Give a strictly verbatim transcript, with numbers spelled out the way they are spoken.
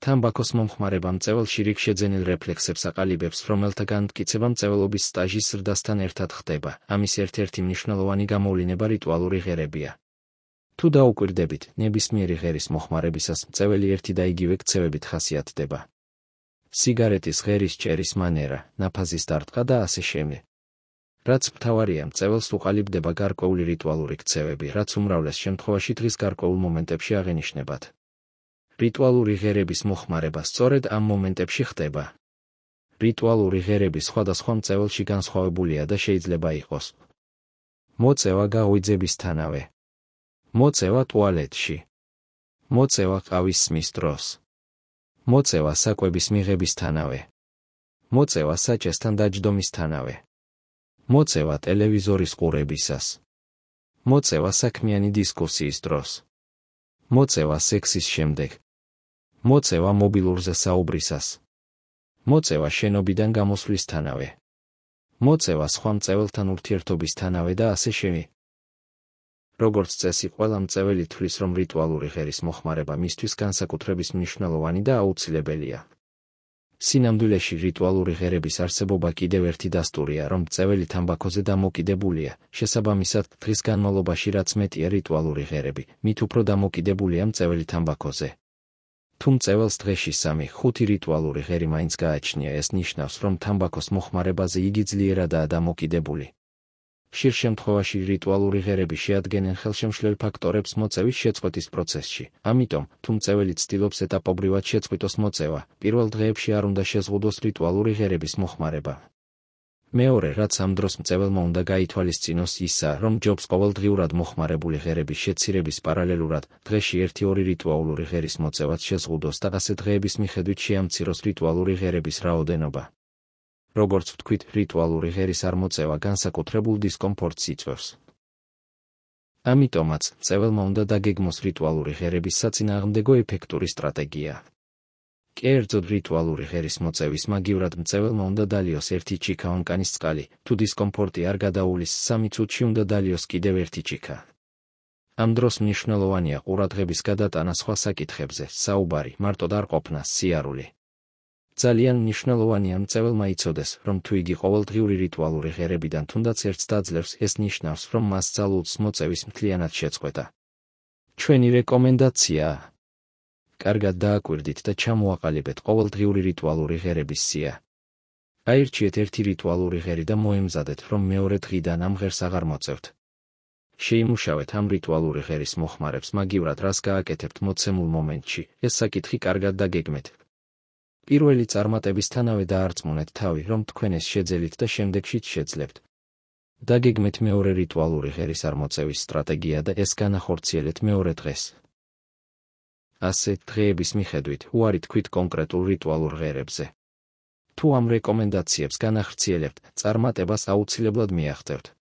თამბაქოს მომხმარება მწვერვალში რიგ შეძენილ რეფლექსებს აყალიბებს, რომელთა განმტკიცება მწვერვალობის სტაჟის ზრდასთან ერთად ხდება. ამის ერთ-ერთი მნიშვნელოვანი გამოვლინება რიტუალური ღერებია. თუ დაუკვირდებით, ნებისმიერი ღერის მოხმარებისას მწვერვალი ერთი და იგივე ქცევებით ხასიათდება. სიგარეტის ღერის ჭერის მანერა, ნაფაზის დარტყა და ასე შემდეგ. რაც მთავარია, მწვერვალს უყალიბდება გარკვეული რიტუალური ქცევები, რაც უმრავლეს შემთხვევაში დღის გარკვეულ მომენტებში აღენიშნებათ. რიტუალური ღერების მოხმარება სწორედ ამ მომენტებში ხდება. რიტუალური ღერები სხვადასხვა მწვერვალში განსხვავებულია და შეიძლება იყოს მოწევა გაღვიძებისთანავე, მოწევა ტუალეტში, მოწევა ყავის სმის დროს, მოწევა საკვების მიღებისთანავე, მოწევა საჭესთან დაჯდომისთანავე, მოწევა ტელევიზორის ყურებისას, მოწევა საქმიანი დისკუსიის დროს, მოწევა სექსის შემდეგ, მოწევა მობილურზე საუბრისას, მოწევა შენობიდან გამოსვლისთანავე, მოწევა სხვა მწვერვალთან ურთიერთობისთანავე და ასე შემდეგ. როგორც წესი, ყველა მწვერვალი თვლის, რომ რიტუალური ღერის მოხმარება მისთვის განსაკუთრების მნიშვნელოვანი და აუცილებელია. სინამდვილეში რიტუალური ღერების არსებობა კიდევ ერთი დასტურია, რომ მწვერვალი თამბაქოზე დამოკიდებულია. შესაბამისად, დღის განმავლობაში რაც მეტია რიტუალური ღერები, მით უფრო დამოკიდებულია მწვერვალი თამბაქოზე. თუ მწვერვალს დღეში სამი ხუთი რიტუალური ღერი მაინც გააჩნია, ეს ნიშნავს, რომ თამბაქოს მოხმარებაზე იგი ძლიერადაა დამოკიდებული. ხშირ შემთხვევაში რიტუალური ღერები შეადგენენ ხელშემშლელ ფაქტორებს მოწევის შეწყვეტის პროცესში. ამიტომ, თუ მწვერვალი ცდილობს ეტაპობრივად შეწყვიტოს მოწევა, პირველ დღეებში არ უნდა შეზღუდოს რიტუალური ღერების მოხმარება. მეორე, რაც ამ დროს მწვერვალმა უნდა გაითვალისწინოს ისაა, რომ ჯობს ყოველდღიურად მოხმარებული ღერების შეცირების პარალელურად, დღეში ერთი-ორი რიტუალური ღერის მოწევაც შეზღუდოს და ასე დღეების მიხედვით შეამციროს რიტუალური ღერების რაოდენობა. როგორც ვთქვით, რიტუალური ღერის არმოწევა განსაკუთრებულ დისკომფორტს იწვევს. ამიტომაც, მწვერვალმა უნდა დაგეგმოს რიტუალური ღერების საწინააღმდეგო ეფექტური სტრატეგია. კერძოდ რიტუალური ღერის მოწევის მაგივრად მწვერვალმა უნდა დალიოს ერთი ჩიქა ონკანის წყალი, თუ დისკომფორტი არ გადაუვლის, სამი წუთში უნდა დალიოს კიდევ ერთი ჩიქა. ამ დროს მნიშვნელოვანია ყურადღების გადატანა სხვა საკითხებზე, საუბარი, მარტოდ არ ყოფნა, სიარული. ძალიან მნიშვნელოვანია მწვერვალმა იცოდეს, რომ თუ იგი ყოველდღიური რიტუალური ღერებიდან თუნდაც ერთს დაძლევს, ეს ნიშნავს, რომ მას ძალუძს მოწევის მთლიანად შეწყვეტა. ჩვენი რეკომენდაციაა: კარგად დააკვირდით და ჩამოაყალიბეთ ყოველდღიური რიტუალური ღერების სია. აირჩიეთ ერთი რიტუალური ღერი და მოემზადეთ, რომ მეორე დღიდან ამ ღერს აღარ მოწევთ. შეიმუშავეთ ამ რიტუალური ღერის მოხმარებს მაგივრად, რას გააკეთებთ მოცემულ მომენტში, ეს საკითხი კარგად დაგეგმეთ. პირველი წარმატებისთანავე დაარწმუნეთ თავი, რომ თქვენ ეს შეძელით და შემდეგშიც შეძლებთ. დაგეგმეთ მეორე რიტუალური ღერის არმოწევის სტრატეგია და ეს განახორციელეთ მეორე დღეს. ასე, დღეების მიხედვით, უარი თქვით კონკრეტულ რიტუალურ ღერებზე. თუ ამ რეკომენდაციებს განახორციელებთ, წარმატებას აუცილებლად მიაღწევთ.